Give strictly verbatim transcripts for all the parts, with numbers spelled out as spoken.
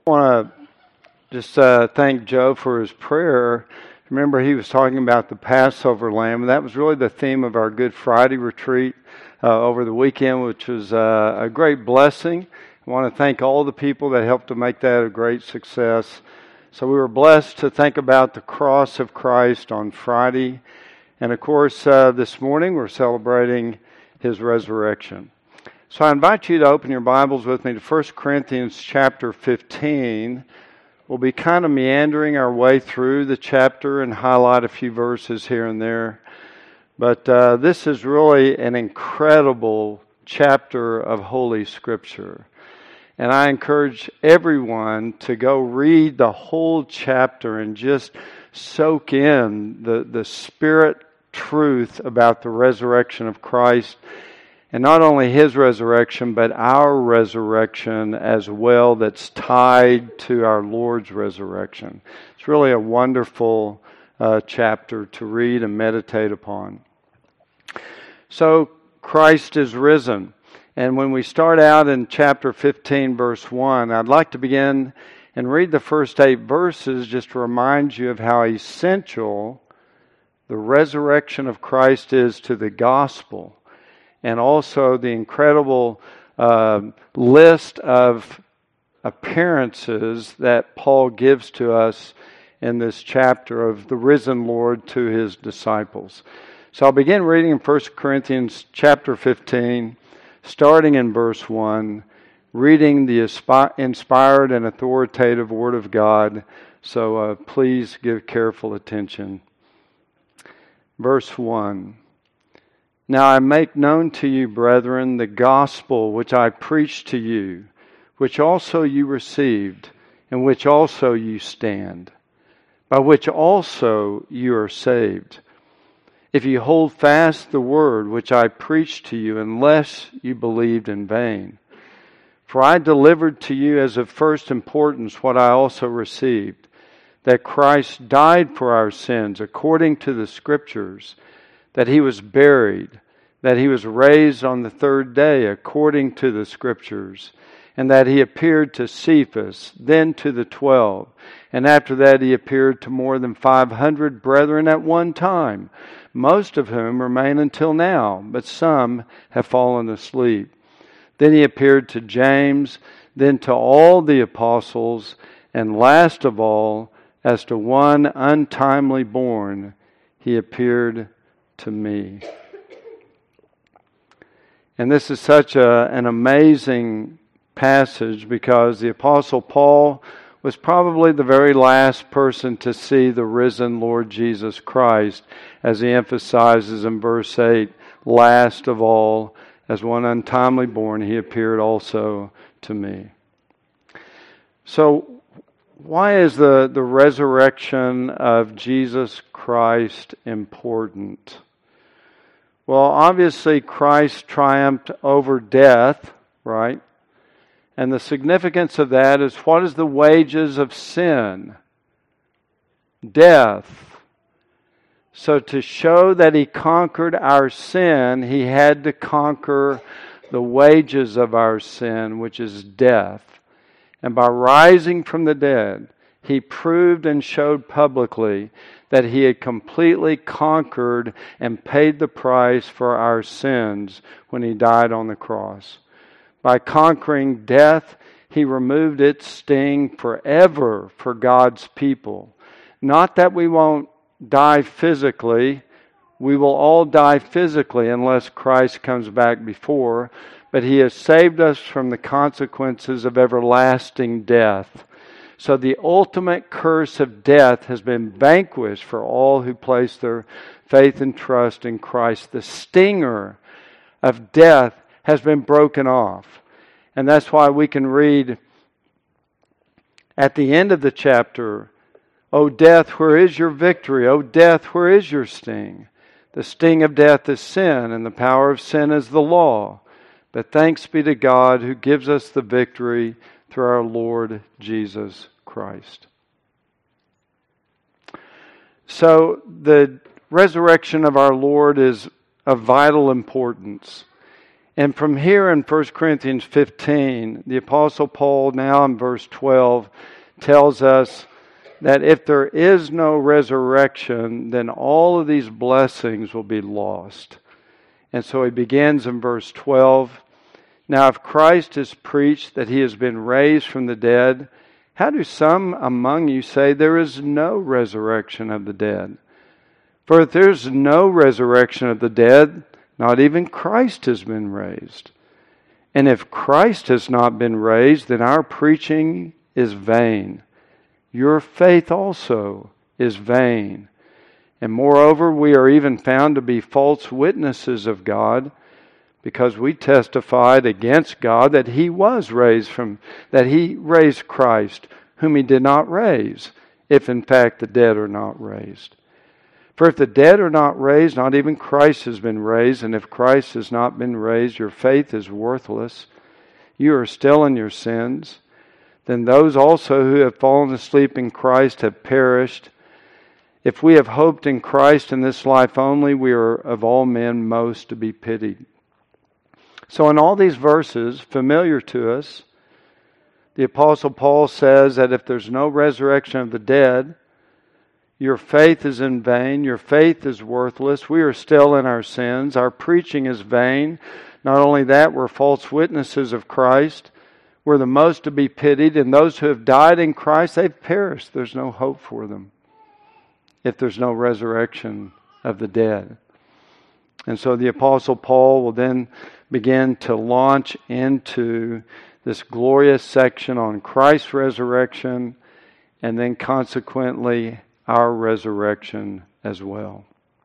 I want to just uh, thank Joe for his prayer. Remember, he was talking about the Passover lamb, and that was really the theme of our Good Friday retreat uh, over the weekend, which was uh, a great blessing. I want to thank all the people that helped to make that a great success. So we were blessed to think about the cross of Christ on Friday. And of course, uh, this morning we're celebrating His resurrection. So I invite you to open your Bibles with me to First Corinthians chapter fifteen. We'll be kind of meandering our way through the chapter and highlight a few verses here and there. But uh, this is really an incredible chapter of Holy Scripture. And I encourage everyone to go read the whole chapter and just soak in the, the Spirit truth about the resurrection of Christ. And not only His resurrection, but our resurrection as well that's tied to our Lord's resurrection. It's really a wonderful uh, chapter to read and meditate upon. So, Christ is risen. And when we start out in chapter fifteen, verse one, I'd like to begin and read the first eight verses just to remind you of how essential the resurrection of Christ is to the gospel. And also the incredible uh, list of appearances that Paul gives to us in this chapter of the risen Lord to His disciples. So I'll begin reading in First Corinthians chapter fifteen, starting in verse one, reading the inspired and authoritative Word of God. So uh, please give careful attention. Verse one. Now I make known to you, brethren, the gospel which I preached to you, which also you received, in which also you stand, by which also you are saved, if you hold fast the word which I preached to you, unless you believed in vain. For I delivered to you as of first importance what I also received, that Christ died for our sins according to the Scriptures, that He was buried, that He was raised on the third day according to the Scriptures, and that He appeared to Cephas, then to the twelve, and after that He appeared to more than five hundred brethren at one time, most of whom remain until now, but some have fallen asleep. Then He appeared to James, then to all the apostles, and last of all, as to one untimely born, He appeared to me. And this is such a, an amazing passage because the Apostle Paul was probably the very last person to see the risen Lord Jesus Christ, as he emphasizes in verse eight, last of all, as one untimely born, He appeared also to me. So, why is the, the resurrection of Jesus Christ important? Well, obviously Christ triumphed over death, right? And the significance of that is, what is the wages of sin? Death. So to show that He conquered our sin, He had to conquer the wages of our sin, which is death. And by rising from the dead, He proved and showed publicly that He had completely conquered and paid the price for our sins when He died on the cross. By conquering death, He removed its sting forever for God's people. Not that we won't die physically. We will all die physically unless Christ comes back before. But He has saved us from the consequences of everlasting death. So the ultimate curse of death has been vanquished for all who place their faith and trust in Christ. The stinger of death has been broken off. And that's why we can read at the end of the chapter, O death, where is your victory? O death, where is your sting? The sting of death is sin, and the power of sin is the law. But thanks be to God who gives us the victory through our Lord Jesus Christ. So the resurrection of our Lord is of vital importance. And from here in First Corinthians fifteen, the Apostle Paul, now in verse twelve, tells us that if there is no resurrection, then all of these blessings will be lost. And so he begins in verse twelve. Now if Christ is preached that he has been raised from the dead, how do some among you say there is no resurrection of the dead? For if there is no resurrection of the dead, not even Christ has been raised. And if Christ has not been raised, then our preaching is vain. Your faith also is vain. And moreover, we are even found to be false witnesses of God, because we testified against God that He was raised from, that He raised Christ, whom He did not raise, if in fact the dead are not raised. For if the dead are not raised, not even Christ has been raised. And if Christ has not been raised, your faith is worthless. You are still in your sins. Then those also who have fallen asleep in Christ have perished. If we have hoped in Christ in this life only, we are of all men most to be pitied. So in all these verses, familiar to us, the Apostle Paul says that if there's no resurrection of the dead, your faith is in vain. Your faith is worthless. We are still in our sins. Our preaching is vain. Not only that, we're false witnesses of Christ. We're the most to be pitied. And those who have died in Christ, they've perished. There's no hope for them if there's no resurrection of the dead. And so the Apostle Paul will then begin to launch into this glorious section on Christ's resurrection, and then consequently our resurrection as well.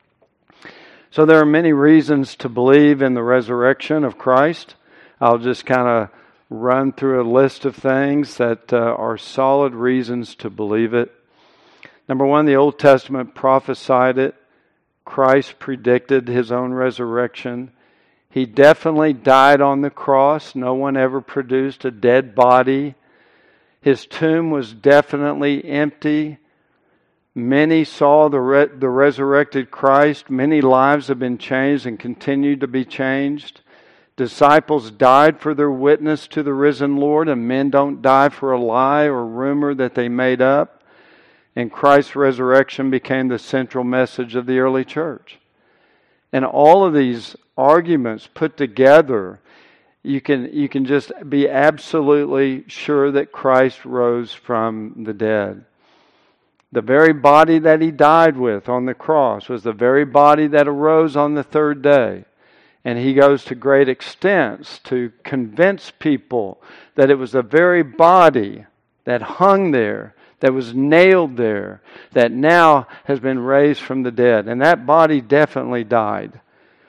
So there are many reasons to believe in the resurrection of Christ. I'll just kind of run through a list of things that uh, are solid reasons to believe it. Number one, the Old Testament prophesied it. Christ predicted His own resurrection. He definitely died on the cross. No one ever produced a dead body. His tomb was definitely empty. Many saw the re- the resurrected Christ. Many lives have been changed and continue to be changed. Disciples died for their witness to the risen Lord, and men don't die for a lie or rumor that they made up. And Christ's resurrection became the central message of the early church. And all of these arguments put together, you can you can just be absolutely sure that Christ rose from the dead. The very body that He died with on the cross was the very body that arose on the third day. And He goes to great extents to convince people that it was the very body that hung there, that was nailed there, that now has been raised from the dead. And that body definitely died.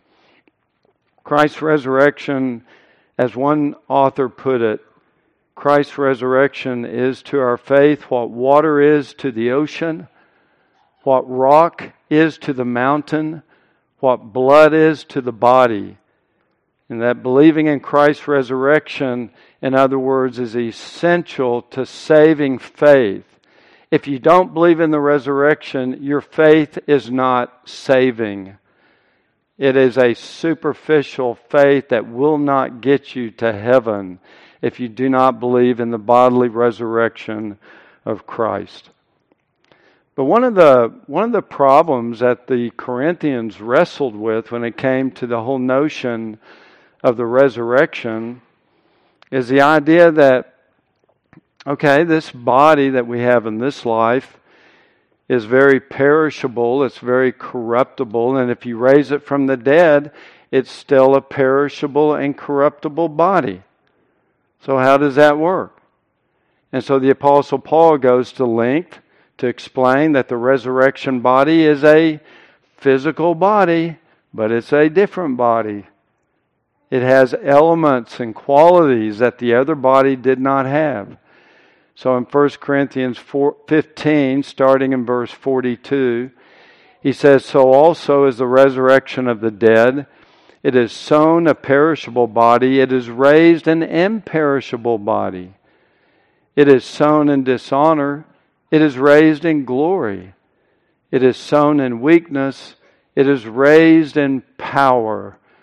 Christ's resurrection, as one author put it, Christ's resurrection is to our faith what water is to the ocean, what rock is to the mountain, what blood is to the body. And that believing in Christ's resurrection, in other words, is essential to saving faith. If you don't believe in the resurrection, your faith is not saving. It is a superficial faith that will not get you to heaven if you do not believe in the bodily resurrection of Christ. But one of the one of the problems that the Corinthians wrestled with when it came to the whole notion of the resurrection is the idea that, okay, this body that we have in this life is very perishable, it's very corruptible, and if you raise it from the dead, it's still a perishable and corruptible body. So how does that work? And so the Apostle Paul goes to length to explain that the resurrection body is a physical body, but it's a different body. It has elements and qualities that the other body did not have. So in First Corinthians fifteen, starting in verse forty-two, he says, "So also is the resurrection of the dead. It is sown a perishable body. It is raised an imperishable body. It is sown in dishonor. It is raised in glory. It is sown in weakness. It is raised in power.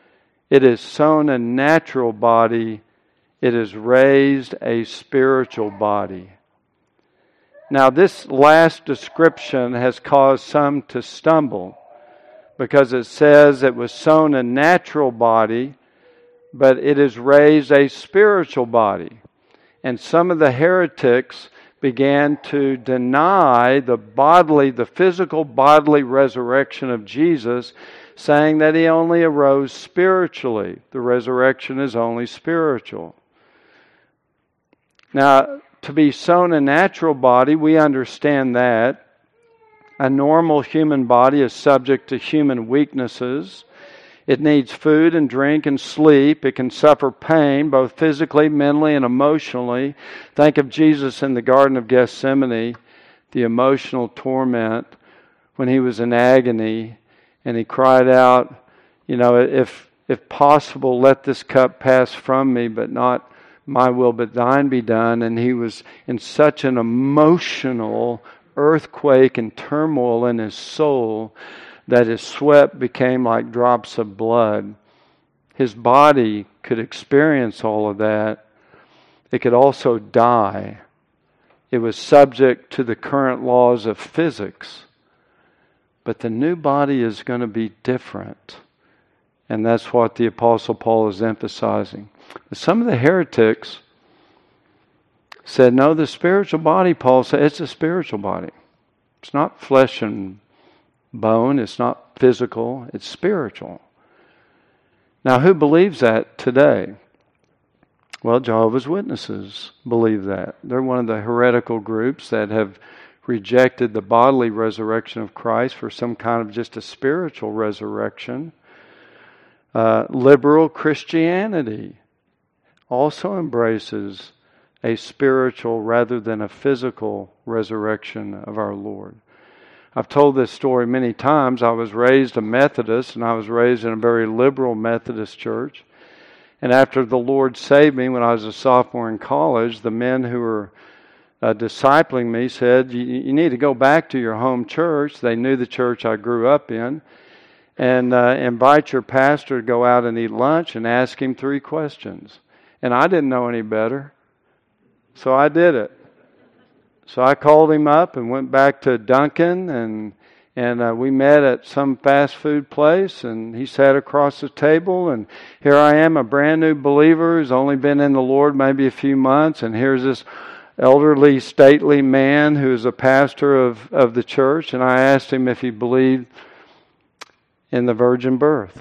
It is sown a natural body. It is raised a spiritual body. Now, this last description has caused some to stumble because it says it was sown a natural body, but it is raised a spiritual body. And some of the heretics began to deny the bodily, the physical bodily resurrection of Jesus, saying that He only arose spiritually. The resurrection is only spiritual. Now, to be sown a natural body, we understand that. A normal human body is subject to human weaknesses. It needs food and drink and sleep. It can suffer pain, both physically, mentally, and emotionally. Think of Jesus in the Garden of Gethsemane, the emotional torment when He was in agony, and He cried out, you know, if if possible, let this cup pass from me, but not my will, but thine be done. And He was in such an emotional earthquake and turmoil in His soul that His sweat became like drops of blood. His body could experience all of that. It could also die. It was subject to the current laws of physics. But the new body is going to be different. And that's what the Apostle Paul is emphasizing. Some of the heretics said, no, the spiritual body, Paul said, it's a spiritual body. It's not flesh and bone. It's not physical. It's spiritual. Now, who believes that today? Well, Jehovah's Witnesses believe that. They're one of the heretical groups that have rejected the bodily resurrection of Christ for some kind of just a spiritual resurrection. Uh, liberal Christianity also embraces a spiritual rather than a physical resurrection of our Lord. I've told this story many times. I was raised a Methodist, and I was raised in a very liberal Methodist church. And after the Lord saved me when I was a sophomore in college, the men who were uh, discipling me said, you, you need to go back to your home church. They knew the church I grew up in. And uh, invite your pastor to go out and eat lunch and ask him three questions. And I didn't know any better, so I did it. So I called him up and went back to Duncan, and and uh, we met at some fast food place, and he sat across the table, and here I am, a brand new believer who's only been in the Lord maybe a few months, and here's this elderly, stately man who's a pastor of, of the church, and I asked him if he believed in the virgin birth.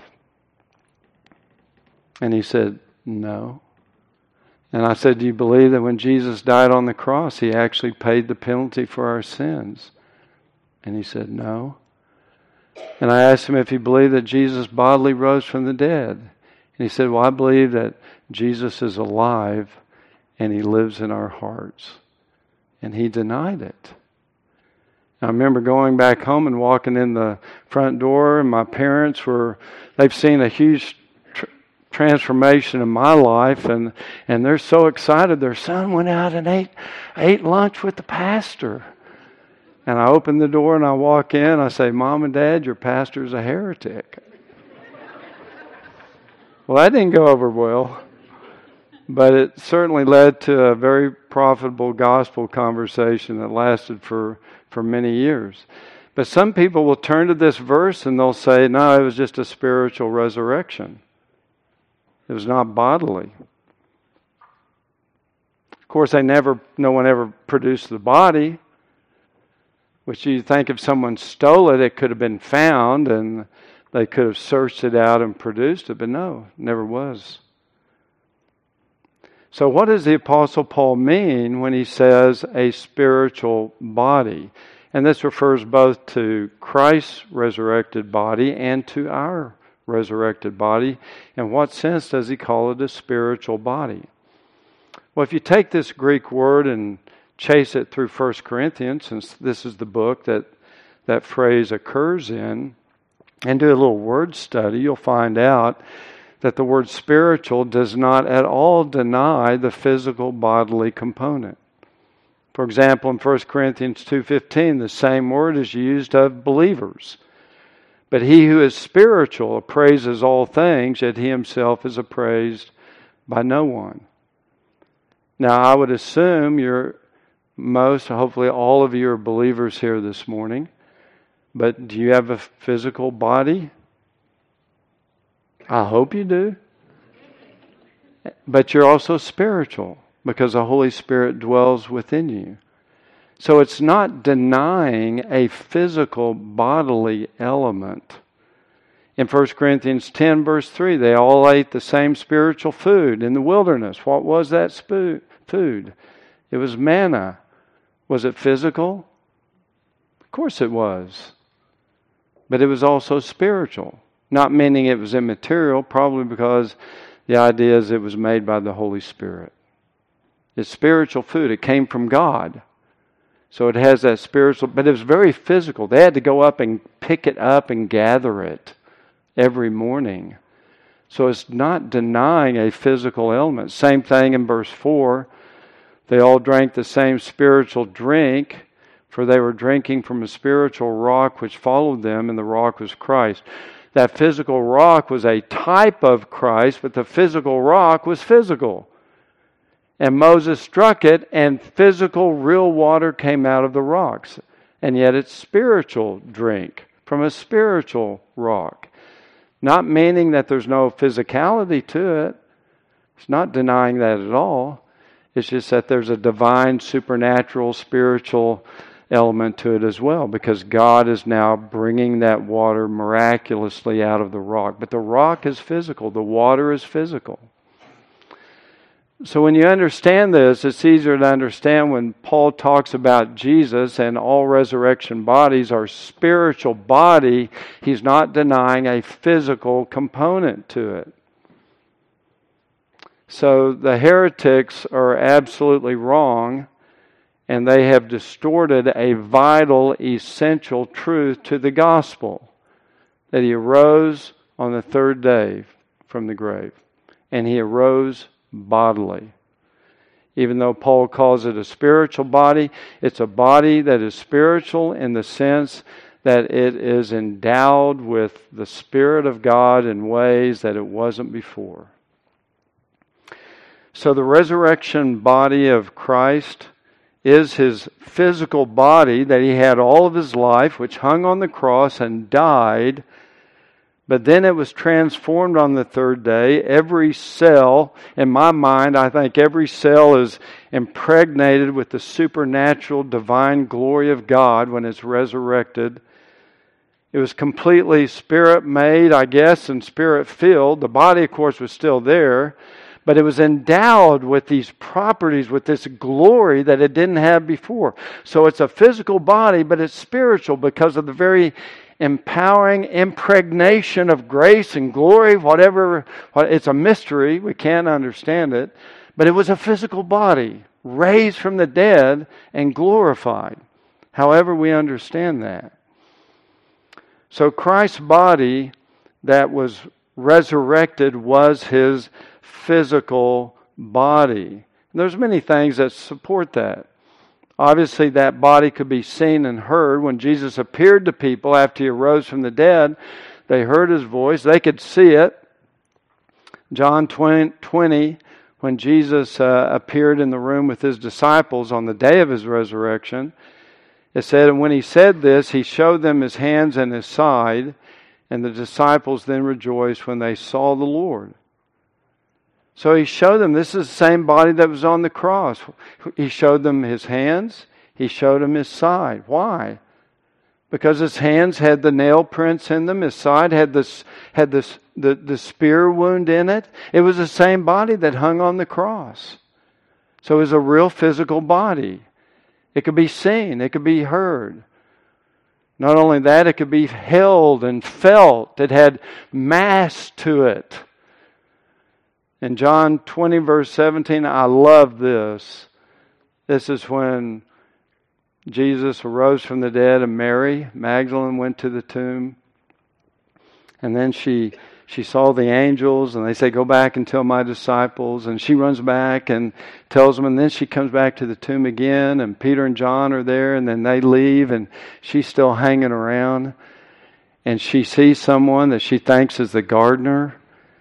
And he said, no. And I said, do you believe that when Jesus died on the cross, He actually paid the penalty for our sins? And he said, no. And I asked him if he believed that Jesus bodily rose from the dead. And he said, well, I believe that Jesus is alive and He lives in our hearts. And he denied it. I remember going back home and walking in the front door, and my parents were, they've seen a huge tr- transformation in my life, and, and they're so excited. Their son went out and ate, ate lunch with the pastor. And I open the door and I walk in, I say, Mom and Dad, your pastor's a heretic. Well, that didn't go over well, but it certainly led to a very profitable gospel conversation that lasted for for many years. But some people will turn to this verse and they'll say, no, it was just a spiritual resurrection. It was not bodily. Of course, they never, no one ever produced the body, which you think if someone stole it, it could have been found and they could have searched it out and produced it, but no, it never was. So what does the Apostle Paul mean when he says a spiritual body? And this refers both to Christ's resurrected body and to our resurrected body. In what sense does he call it a spiritual body? Well, if you take this Greek word and chase it through First Corinthians, since this is the book that that phrase occurs in, and do a little word study, you'll find out that the word spiritual does not at all deny the physical bodily component. For example, in First Corinthians two fifteen, the same word is used of believers. But he who is spiritual appraises all things, yet he himself is appraised by no one. Now, I would assume you're most, hopefully all of you are believers here this morning. But do you have a physical body? I hope you do. But you're also spiritual because the Holy Spirit dwells within you. So it's not denying a physical bodily element. In First Corinthians ten verse three, they all ate the same spiritual food in the wilderness. What was that spo- food? It was manna. Was it physical? Of course it was. But it was also spiritual. Not meaning it was immaterial, probably because the idea is it was made by the Holy Spirit. It's spiritual food. It came from God. So it has that spiritual, but it was very physical. They had to go up and pick it up and gather it every morning. So it's not denying a physical element. Same thing in verse four. They all drank the same spiritual drink, for they were drinking from a spiritual rock which followed them, and the rock was Christ. That physical rock was a type of Christ, but the physical rock was physical. And Moses struck it, and physical, real water came out of the rocks. And yet it's spiritual drink from a spiritual rock. Not meaning that there's no physicality to it. It's not denying that at all. It's just that there's a divine, supernatural, spiritual element to it as well, because God is now bringing that water miraculously out of the rock. But the rock is physical. The water is physical. So when you understand this, it's easier to understand when Paul talks about Jesus and all resurrection bodies are spiritual body, he's not denying a physical component to it. So the heretics are absolutely wrong, and they have distorted a vital, essential truth to the gospel, that he arose on the third day from the grave, and he arose bodily. Even though Paul calls it a spiritual body, it's a body that is spiritual in the sense that it is endowed with the Spirit of God in ways that it wasn't before. So the resurrection body of Christ is his physical body that he had all of his life, which hung on the cross and died. But then it was transformed on the third day. Every cell, in my mind, I think every cell is impregnated with the supernatural divine glory of God when it's resurrected. It was completely spirit-made, I guess, and spirit-filled. The body, of course, was still there. But it was endowed with these properties, with this glory that it didn't have before. So it's a physical body, but it's spiritual because of the very empowering impregnation of grace and glory, whatever. It's a mystery. We can't understand it. But it was a physical body, raised from the dead and glorified. However we understand that. So Christ's body that was resurrected was his physical body. And there's many things that support that. Obviously, that body could be seen and heard. When Jesus appeared to people after he arose from the dead, they heard his voice. They could see it. John twenty, when Jesus uh, appeared in the room with his disciples on the day of his resurrection, it said, and when he said this, he showed them his hands and his side, and the disciples then rejoiced when they saw the Lord. So he showed them, this is the same body that was on the cross. He showed them his hands. He showed them his side. Why? Because his hands had the nail prints in them. His side had this had this the, the spear wound in it. It was the same body that hung on the cross. So it was a real physical body. It could be seen. It could be heard. Not only that, it could be held and felt. It had mass to it. In John twenty, verse seventeen, I love this. This is when Jesus arose from the dead and Mary Magdalene went to the tomb. And then she she saw the angels and they say, go back and tell my disciples. And she runs back and tells them. And then she comes back to the tomb again. And Peter and John are there. And then they leave and she's still hanging around. and she sees someone that she thinks is the gardener.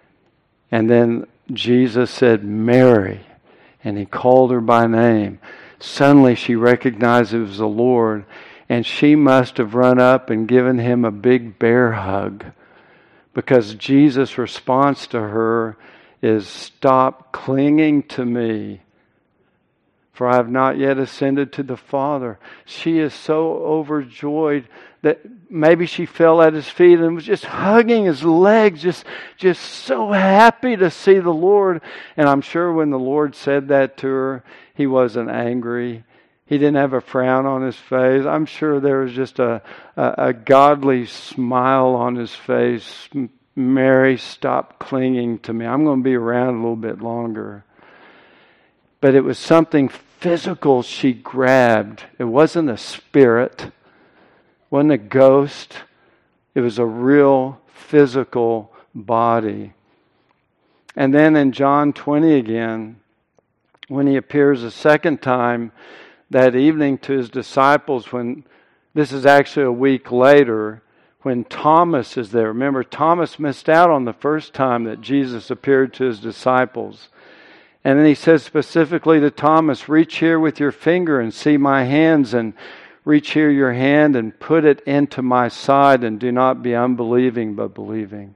And then Jesus said, "Mary," and he called her by name. Suddenly she recognized it was the Lord, and she must have run up and given him a big bear hug, because Jesus' response to her is, "Stop clinging to me, for I have not yet ascended to the Father." She is so overjoyed that maybe she fell at his feet and was just hugging his legs, just, just so happy to see the Lord. And I'm sure when the Lord said that to her, he wasn't angry. He didn't have a frown on his face. I'm sure there was just a, a, a godly smile on his face. "Mary, stop clinging to me. I'm going to be around a little bit longer." But it was something physical she grabbed. It wasn't a spirit. It wasn't a ghost. It was a real physical body. And then in John twenty again, when he appears a second time that evening to his disciples, when this is actually a week later, when Thomas is there. Remember, Thomas missed out on the first time that Jesus appeared to his disciples. And then he says specifically to Thomas, "Reach here with your finger and see my hands, and reach here your hand and put it into my side, and do not be unbelieving but believing."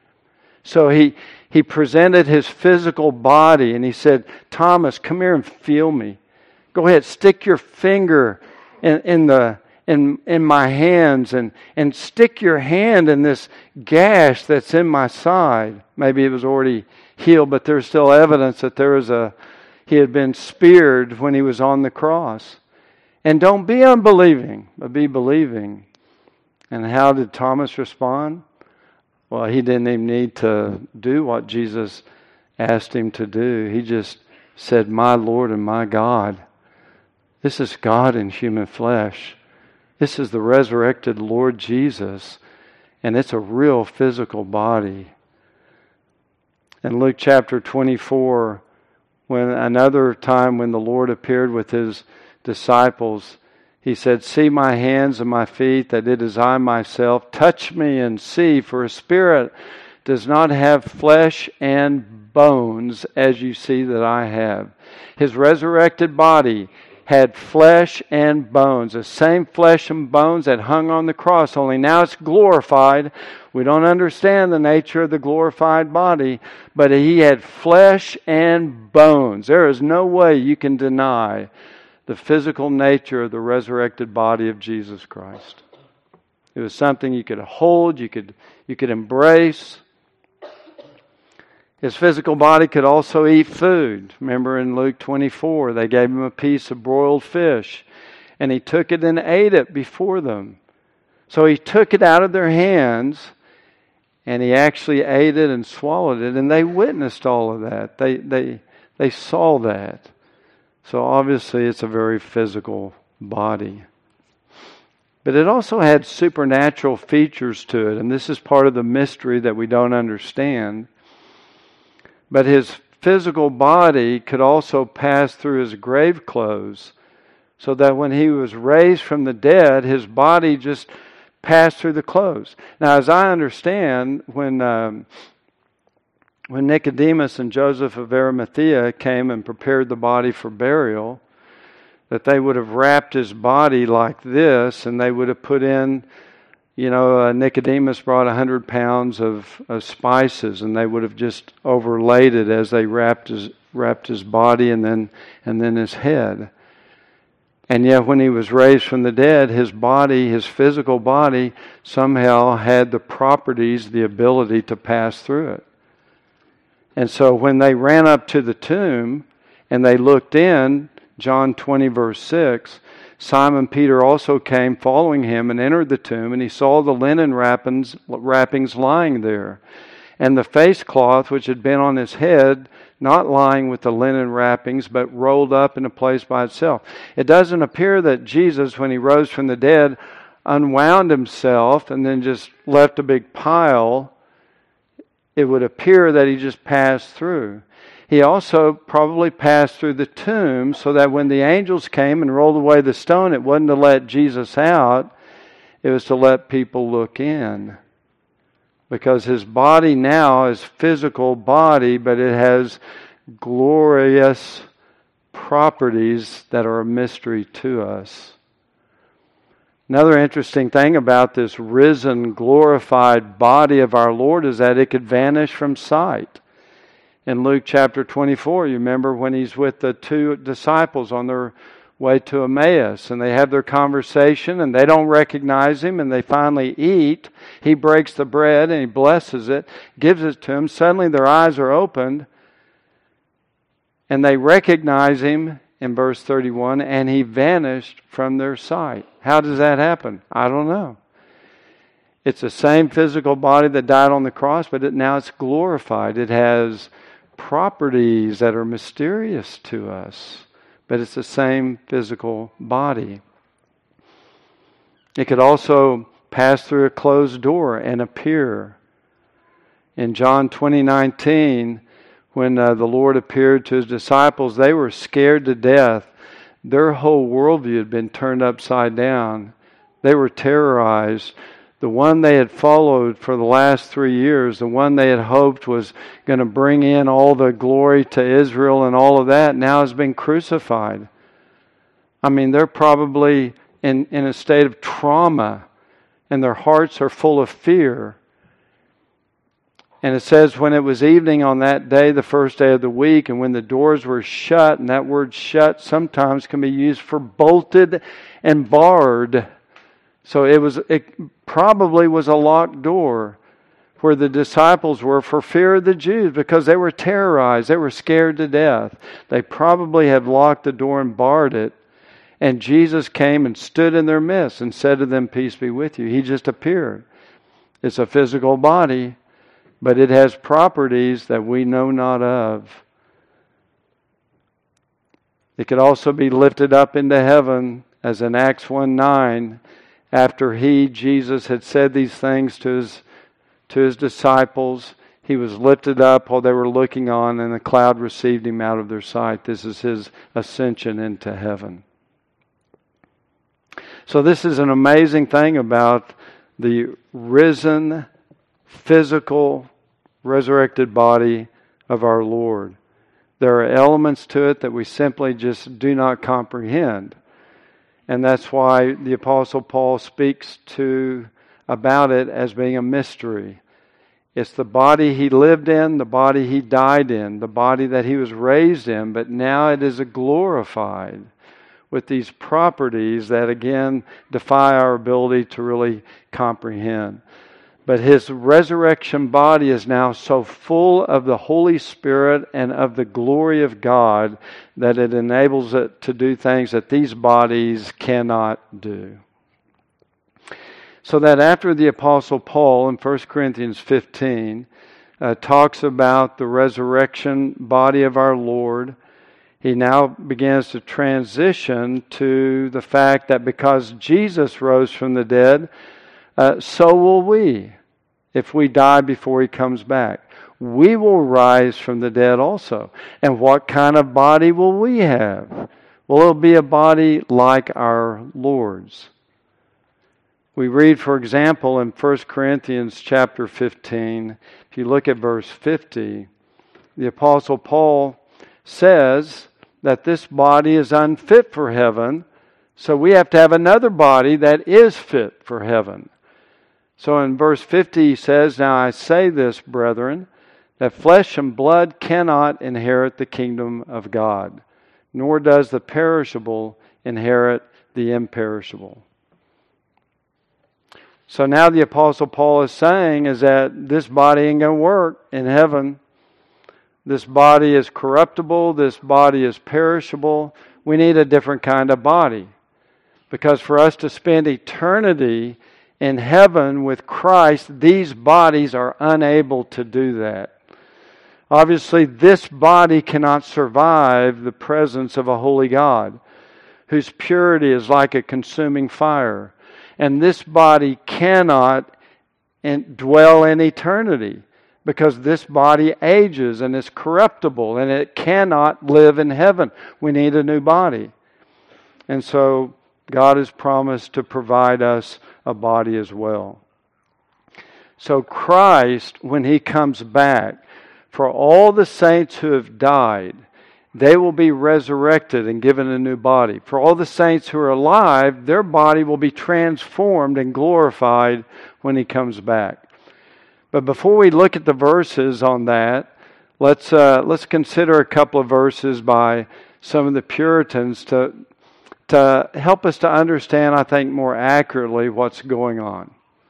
So he, he presented his physical body and he said, "Thomas, come here and feel me. Go ahead, stick your finger in, in the in in my hands and, and stick your hand in this gash that's in my side." Maybe it was already healed, but there's still evidence that there was a he had been speared when he was on the cross. And don't be unbelieving, but be believing. And how did Thomas respond? Well, he didn't even need to do what Jesus asked him to do. He just said, "My Lord and my God." This is God in human flesh. This is the resurrected Lord Jesus. And it's a real physical body. In Luke chapter twenty-four, when another time when the Lord appeared with his disciples, he said, "See my hands and my feet, that it is I myself. Touch me and see, for a spirit does not have flesh and bones as you see that I have." His resurrected body had flesh and bones, the same flesh and bones that hung on the cross, only now it's glorified. We don't understand the nature of the glorified body, but he had flesh and bones. There is no way you can deny the physical nature of the resurrected body of Jesus Christ. It was something you could hold, you could you could embrace. His physical body could also eat food. Remember in Luke twenty-four, they gave him a piece of broiled fish, and he took it and ate it before them. So he took it out of their hands, and he actually ate it and swallowed it, and they witnessed all of that. They they they saw that. So obviously it's a very physical body. But it also had supernatural features to it, and this is part of the mystery that we don't understand. But his physical body could also pass through his grave clothes, so that when he was raised from the dead, his body just passed through the clothes. Now, as I understand, when um, when Nicodemus and Joseph of Arimathea came and prepared the body for burial, that they would have wrapped his body like this, and they would have put in, you know, uh, Nicodemus brought a hundred pounds of, of spices, and they would have just overlaid it as they wrapped his wrapped his body and then and then his head. And yet, when he was raised from the dead, his body, his physical body, somehow had the properties, the ability to pass through it. And so, when they ran up to the tomb and they looked in, John twenty verse six. Simon Peter also came following him and entered the tomb, and he saw the linen wrappings, wrappings lying there, and the face cloth which had been on his head, not lying with the linen wrappings, but rolled up in a place by itself. It doesn't appear that Jesus, when he rose from the dead, unwound himself and then just left a big pile. It would appear that he just passed through. He also probably passed through the tomb, so that when the angels came and rolled away the stone, it wasn't to let Jesus out, it was to let people look in. because his body now is physical body, but it has glorious properties that are a mystery to us. Another interesting thing about this risen, glorified body of our Lord is that it could vanish from sight. In Luke chapter twenty-four, you remember when he's with the two disciples on their way to Emmaus, and they have their conversation, and they don't recognize him, and they finally eat. He breaks the bread, and he blesses it, gives it to them. Suddenly their eyes are opened, and they recognize him in verse thirty-one, and he vanished from their sight. How does that happen? I don't know. It's the same physical body that died on the cross, but it, now it's glorified. It has properties that are mysterious to us, but it's the same physical body. It could also pass through a closed door and appear. In John twenty nineteen, when uh, the Lord appeared to his disciples, they were scared to death. Their whole worldview had been turned upside down. They were terrorized. The one they had followed for the last three years, the one they had hoped was going to bring in all the glory to Israel and all of that, now has been crucified. I mean, they're probably in, in a state of trauma, and their hearts are full of fear. And it says, when it was evening on that day, the first day of the week, and when the doors were shut, and that word shut sometimes can be used for bolted and barred. So it was, it probably was a locked door where the disciples were for fear of the Jews, because they were terrorized. They were scared to death. They probably had locked the door and barred it. And Jesus came and stood in their midst and said to them, "Peace be with you." He just appeared. It's a physical body, but it has properties that we know not of. It could also be lifted up into heaven, as in Acts one nine, after he, Jesus, had said these things to his, to his disciples. He was lifted up while they were looking on, and the cloud received him out of their sight. This is his ascension into heaven. So this is an amazing thing about the risen, physical, resurrected body of our Lord. There are elements to it that we simply just do not comprehend. And that's why the Apostle Paul speaks to about it as being a mystery. It's the body he lived in, the body he died in, the body that he was raised in, but now it is a glorified with these properties that again defy our ability to really comprehend. But his resurrection body is now so full of the Holy Spirit and of the glory of God that it enables it to do things that these bodies cannot do. So that after the Apostle Paul in First Corinthians fifteen uh, talks about the resurrection body of our Lord, he now begins to transition to the fact that because Jesus rose from the dead, Uh, so will we, if we die before he comes back. We will rise from the dead also. And what kind of body will we have? Well, it'll be a body like our Lord's. We read, for example, in First Corinthians chapter fifteen, if you look at verse fifty, the Apostle Paul says that this body is unfit for heaven, so we have to have another body that is fit for heaven. So in verse fifty he says, "Now I say this, brethren, that flesh and blood cannot inherit the kingdom of God, nor does the perishable inherit the imperishable." So now the Apostle Paul is saying is that this body ain't going to work in heaven. This body is corruptible. This body is perishable. We need a different kind of body. Because for us to spend eternity in heaven with Christ, these bodies are unable to do that. Obviously, this body cannot survive the presence of a holy God, whose purity is like a consuming fire. And this body cannot dwell in eternity, because this body ages and is corruptible, and it cannot live in heaven. We need a new body. And so God has promised to provide us a body as well. So Christ, when He comes back, for all the saints who have died, they will be resurrected and given a new body. For all the saints who are alive, their body will be transformed and glorified when He comes back. But before we look at the verses on that, let's uh, let's consider a couple of verses by some of the Puritans to to help us to understand, I think, more accurately what's going on.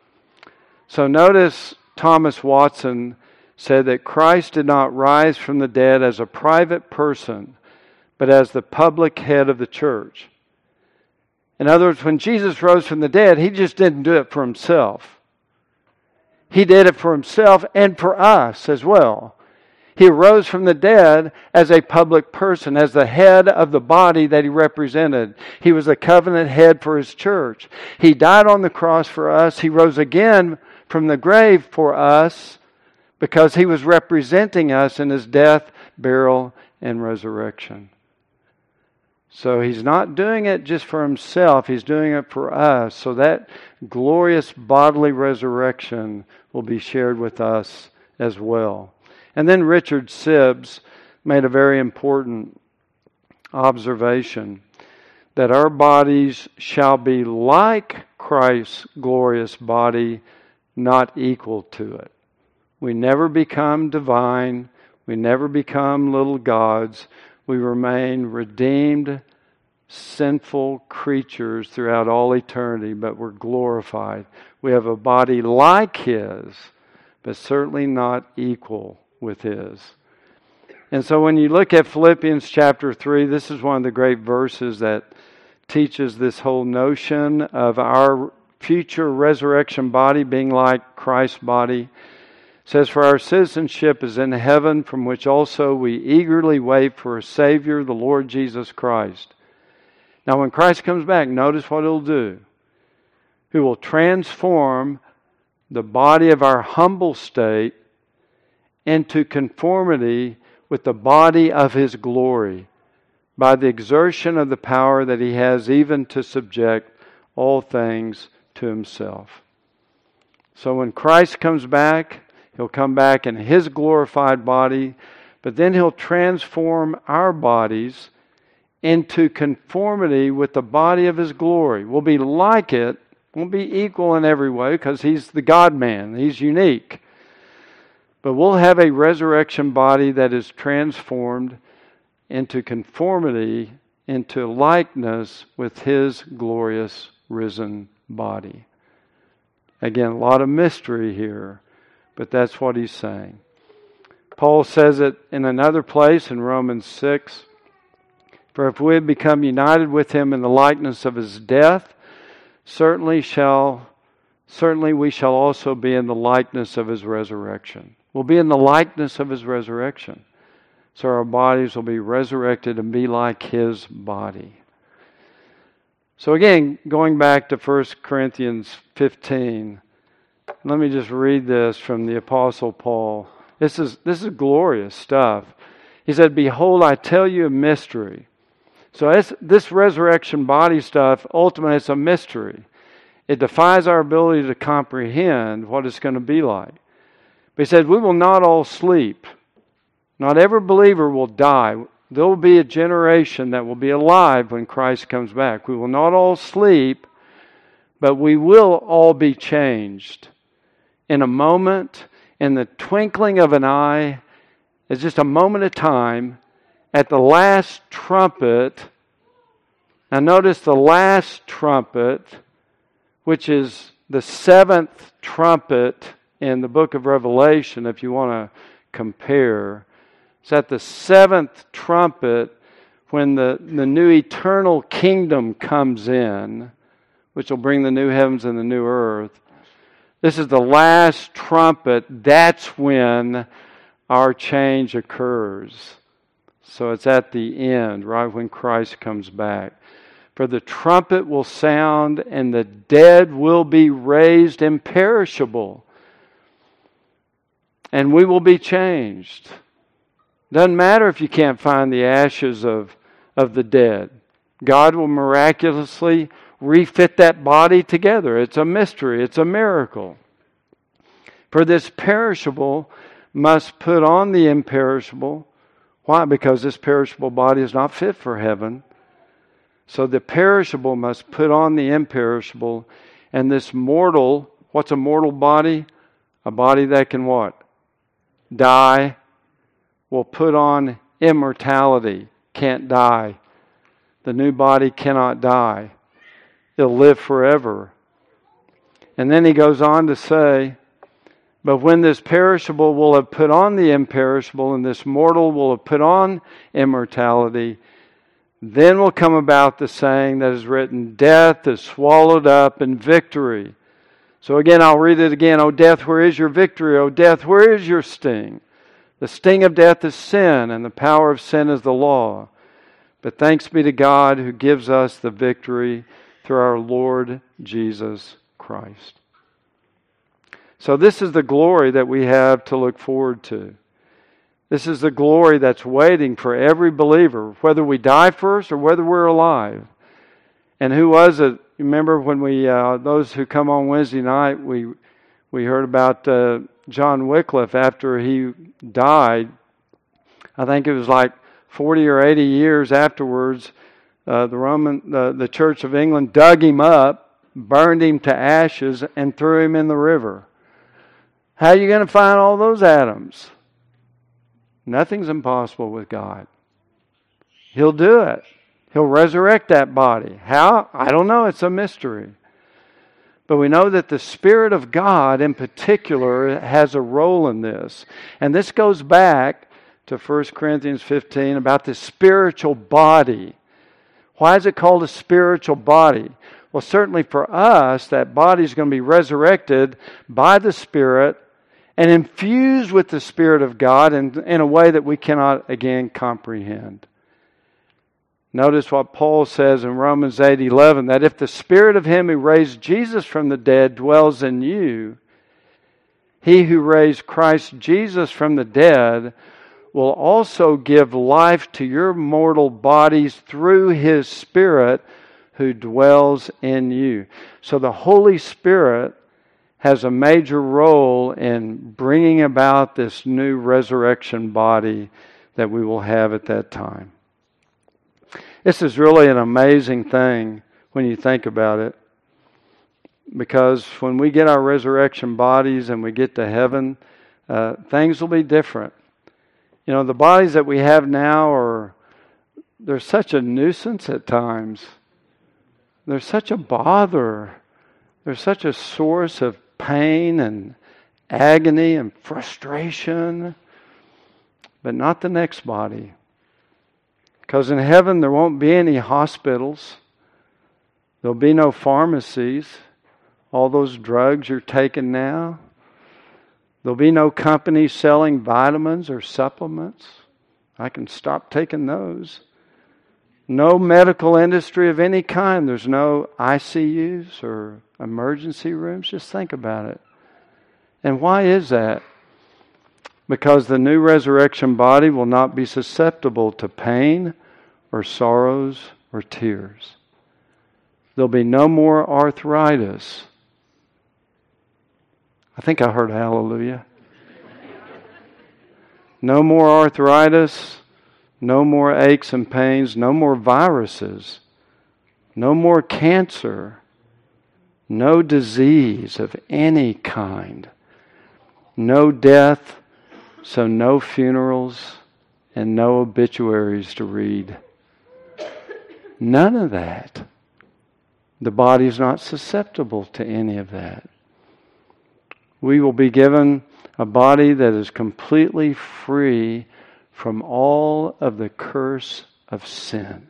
So notice Thomas Watson said that Christ did not rise from the dead as a private person, but as the public head of the church. In other words, when Jesus rose from the dead, He just didn't do it for Himself. He did it for Himself and for us as well. He rose from the dead as a public person, as the head of the body that He represented. He was the covenant head for His church. He died on the cross for us. He rose again from the grave for us, because He was representing us in His death, burial, and resurrection. So He's not doing it just for Himself. He's doing it for us. So that glorious bodily resurrection will be shared with us as well. And then Richard Sibbes made a very important observation, that our bodies shall be like Christ's glorious body, not equal to it. We never become divine. We never become little gods. We remain redeemed, sinful creatures throughout all eternity, but we're glorified. We have a body like His, but certainly not equal with His. And so when you look at Philippians chapter three, this is one of the great verses that teaches this whole notion of our future resurrection body being like Christ's body. It says, "For our citizenship is in heaven, from which also we eagerly wait for a Savior, the Lord Jesus Christ." Now when Christ comes back, notice what He'll do. He will transform the body of our humble state into conformity with the body of His glory, by the exertion of the power that He has even to subject all things to Himself. So when Christ comes back, He'll come back in His glorified body, but then He'll transform our bodies into conformity with the body of His glory. We'll be like it, won't be equal in every way, because He's the God-man. He's unique. But we'll have a resurrection body that is transformed into conformity, into likeness with His glorious risen body. Again, a lot of mystery here, but that's what he's saying. Paul says it in another place in Romans six. "For if we have become united with Him in the likeness of His death, certainly shall, certainly we shall also be in the likeness of His resurrection." We'll be in the likeness of His resurrection. So our bodies will be resurrected and be like His body. So again, going back to First Corinthians fifteen, let me just read this from the Apostle Paul. This is, this is glorious stuff. He said, "Behold, I tell you a mystery." So this, this resurrection body stuff, ultimately it's a mystery. It defies our ability to comprehend what it's going to be like. But he said, "We will not all sleep. Not every believer will die. There will be a generation that will be alive when Christ comes back. We will not all sleep, but we will all be changed. In a moment, in the twinkling of an eye, it's just a moment of time, at the last trumpet." Now notice the last trumpet, which is the seventh trumpet in the book of Revelation, if you want to compare. It's at the seventh trumpet when the, the new eternal kingdom comes in, which will bring the new heavens and the new earth. This is the last trumpet. That's when our change occurs. So it's at the end, right when Christ comes back. "For the trumpet will sound, and the dead will be raised imperishable, and we will be changed." Doesn't matter if you can't find the ashes of, of the dead. God will miraculously refit that body together. It's a mystery. It's a miracle. For this perishable must put on the imperishable. Why? Because this perishable body is not fit for heaven. So the perishable must put on the imperishable. And this mortal, what's a mortal body? A body that can what? Die. Will put on immortality. Can't die. The new body cannot die. It'll live forever. And then he goes on to say, but when this perishable will have put on the imperishable, and this mortal will have put on immortality, then will come about the saying that is written, death is swallowed up in victory. So again, I'll read it again. O death, where is your victory? O death, where is your sting? The sting of death is sin, and the power of sin is the law. But thanks be to God who gives us the victory through our Lord Jesus Christ. So this is the glory that we have to look forward to. This is the glory that's waiting for every believer, whether we die first or whether we're alive. And who was it? Remember when we, uh, those who come on Wednesday night, we we heard about uh, John Wycliffe after he died. I think it was like forty or eighty years afterwards, uh, the Roman, the, the Church of England dug him up, burned him to ashes, and threw him in the river. How are you going to find all those atoms? Nothing's impossible with God. He'll do it. He'll resurrect that body. How? I don't know. It's a mystery. But we know that the Spirit of God in particular has a role in this. And this goes back to First Corinthians fifteen about the spiritual body. Why is it called a spiritual body? Well, certainly for us, that body is going to be resurrected by the Spirit and infused with the Spirit of God in, in a way that we cannot, again, comprehend. Notice what Paul says in Romans eight eleven, that if the Spirit of Him who raised Jesus from the dead dwells in you, He who raised Christ Jesus from the dead will also give life to your mortal bodies through His Spirit who dwells in you. So the Holy Spirit has a major role in bringing about this new resurrection body that we will have at that time. This is really an amazing thing when you think about it, because when we get our resurrection bodies and we get to heaven, uh, things will be different. You know, the bodies that we have now are, they're such a nuisance at times. They're such a bother. They're such a source of pain and agony and frustration. But not the next body. Because in heaven there won't be any hospitals. There'll be no pharmacies. All those drugs you're taking now. There'll be no companies selling vitamins or supplements. I can stop taking those. No medical industry of any kind. There's no I C Us or emergency rooms. Just think about it. And why is that? Because the new resurrection body will not be susceptible to pain or sorrows or tears. There'll be no more arthritis. I think I heard hallelujah. No more arthritis, no more aches and pains, no more viruses, no more cancer, no disease of any kind, no death, so no funerals and no obituaries to read. None of that. The body is not susceptible to any of that. We will be given a body that is completely free from all of the curse of sin.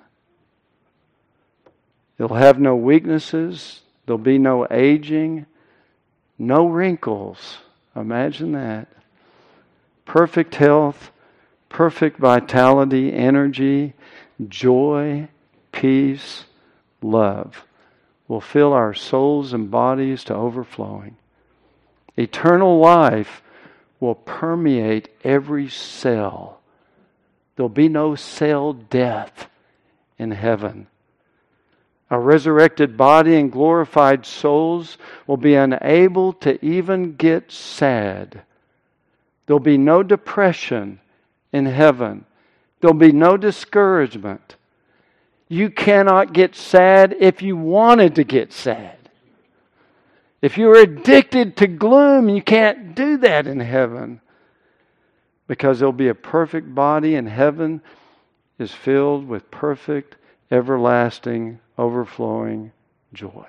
It'll have no weaknesses. There'll be no aging, no wrinkles. Imagine that. Perfect health, perfect vitality, energy, joy, peace, love will fill our souls and bodies to overflowing. Eternal life will permeate every cell. There'll be no cell death in heaven. Our resurrected body and glorified souls will be unable to even get sad. There'll be no depression in heaven. There'll be no discouragement. You cannot get sad if you wanted to get sad. If you're addicted to gloom, you can't do that in heaven. Because there'll be a perfect body, and heaven is filled with perfect, everlasting, overflowing joy.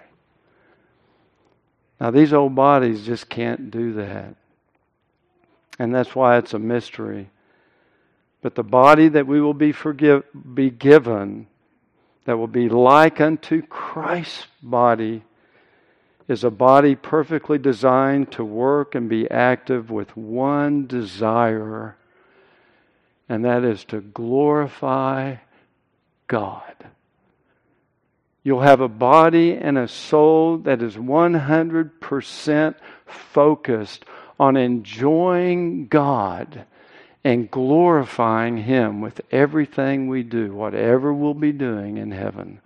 Now, these old bodies just can't do that. And that's why it's a mystery. But the body that we will be forgive, be given, that will be like unto Christ's body, is a body perfectly designed to work and be active with one desire, and that is to glorify God. You'll have a body and a soul that is one hundred percent focused on enjoying God and glorifying Him with everything we do, whatever we'll be doing in heaven.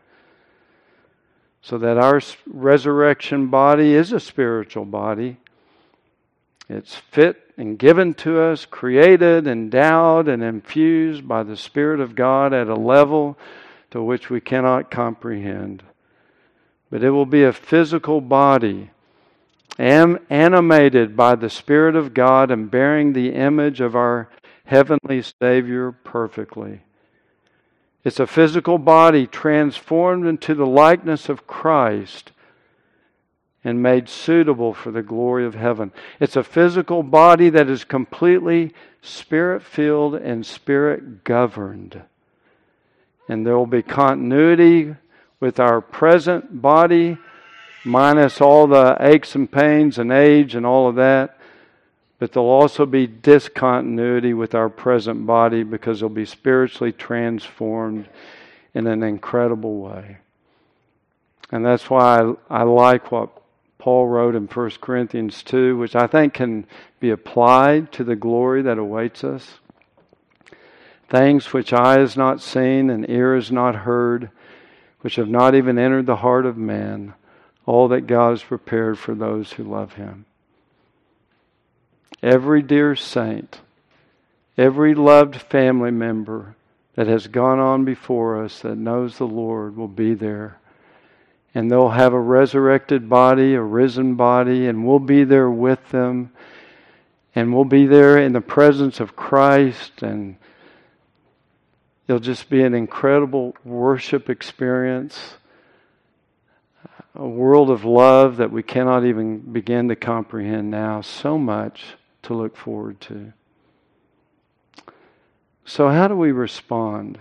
So that our resurrection body is a spiritual body. It's fit and given to us, created, endowed, and infused by the Spirit of God at a level to which we cannot comprehend. But it will be a physical body, am- animated by the Spirit of God and bearing the image of our heavenly Savior perfectly. It's a physical body transformed into the likeness of Christ and made suitable for the glory of heaven. It's a physical body that is completely Spirit-filled and Spirit-governed. And there will be continuity with our present body, minus all the aches and pains and age and all of that. But there'll also be discontinuity with our present body because it'll be spiritually transformed in an incredible way. And that's why I, I like what Paul wrote in First Corinthians two, which I think can be applied to the glory that awaits us. Things which eye has not seen and ear has not heard, which have not even entered the heart of man, all that God has prepared for those who love Him. Every dear saint, every loved family member that has gone on before us that knows the Lord will be there. And they'll have a resurrected body, a risen body, and we'll be there with them. And we'll be there in the presence of Christ, and it'll just be an incredible worship experience. A world of love that we cannot even begin to comprehend now. So much to look forward to. So how do we respond?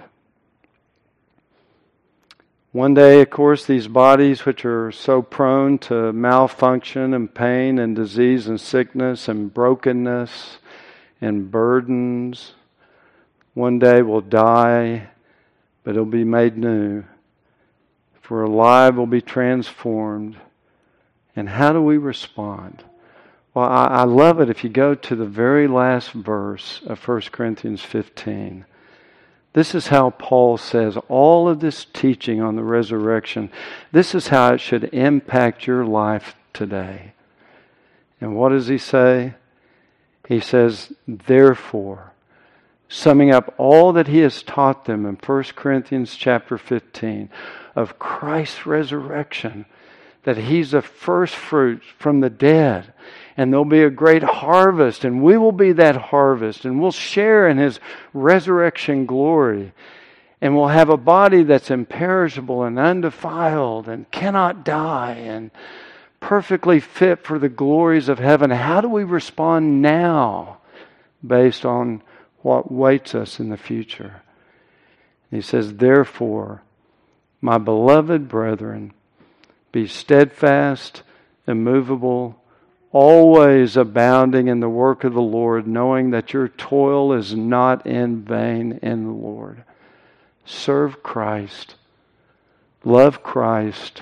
One day, of course, these bodies which are so prone to malfunction and pain and disease and sickness and brokenness and burdens, one day will die, but it'll be made new. For alive will be transformed. And how do we respond? Well, I, I love it if you go to the very last verse of First Corinthians fifteen. This is how Paul says all of this teaching on the resurrection, this is how it should impact your life today. And what does he say? He says, therefore, summing up all that he has taught them in First Corinthians chapter fifteen of Christ's resurrection, that He's the first fruits from the dead. And there'll be a great harvest, and we will be that harvest, and we'll share in His resurrection glory. And we'll have a body that's imperishable and undefiled and cannot die and perfectly fit for the glories of heaven. How do we respond now based on what waits us in the future? He says, therefore, my beloved brethren, be steadfast, immovable, always abounding in the work of the Lord, knowing that your toil is not in vain in the Lord. Serve Christ. Love Christ.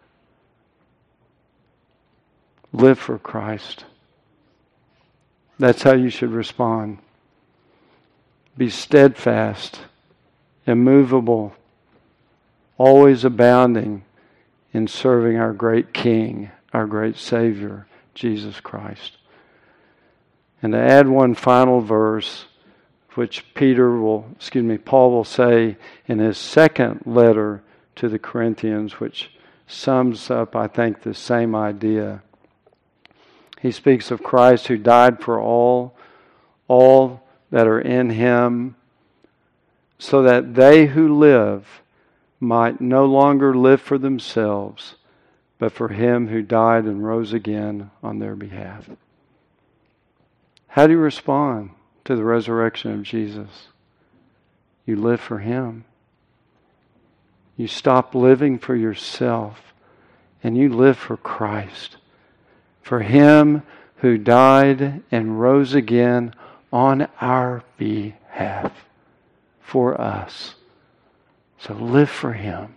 Live for Christ. That's how you should respond. Be steadfast, immovable, always abounding in serving our great King, our great Savior, Jesus Christ. And to add one final verse, which Peter will, excuse me, Paul will say in his second letter to the Corinthians, which sums up, I think, the same idea. He speaks of Christ who died for all, all that are in Him, so that they who live might no longer live for themselves, but for Him who died and rose again on their behalf. How do you respond to the resurrection of Jesus? You live for Him. You stop living for yourself and you live for Christ. For Him who died and rose again on our behalf. For us. So live for Him.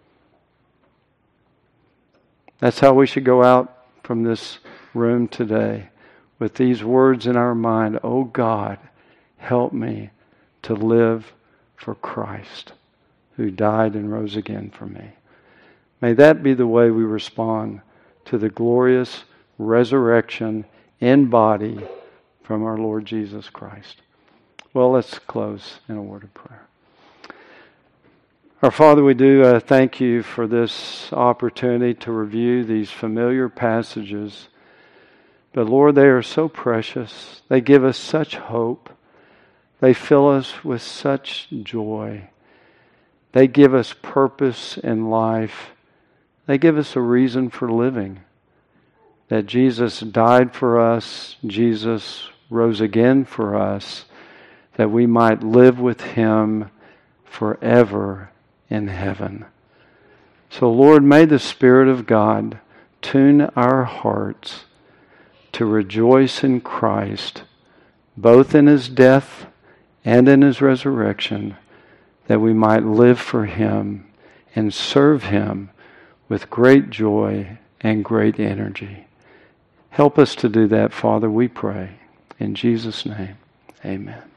That's how we should go out from this room today, with these words in our mind. Oh God, help me to live for Christ, who died and rose again for me. May that be the way we respond to the glorious resurrection in body from our Lord Jesus Christ. Well, let's close in a word of prayer. Our Father, we do uh, thank You for this opportunity to review these familiar passages. But Lord, they are so precious. They give us such hope. They fill us with such joy. They give us purpose in life. They give us a reason for living. That Jesus died for us. Jesus rose again for us. That we might live with Him forever in heaven. So Lord, may the Spirit of God tune our hearts to rejoice in Christ, both in His death and in His resurrection, that we might live for Him and serve Him with great joy and great energy. Help us to do that, Father, we pray. In Jesus' name, amen.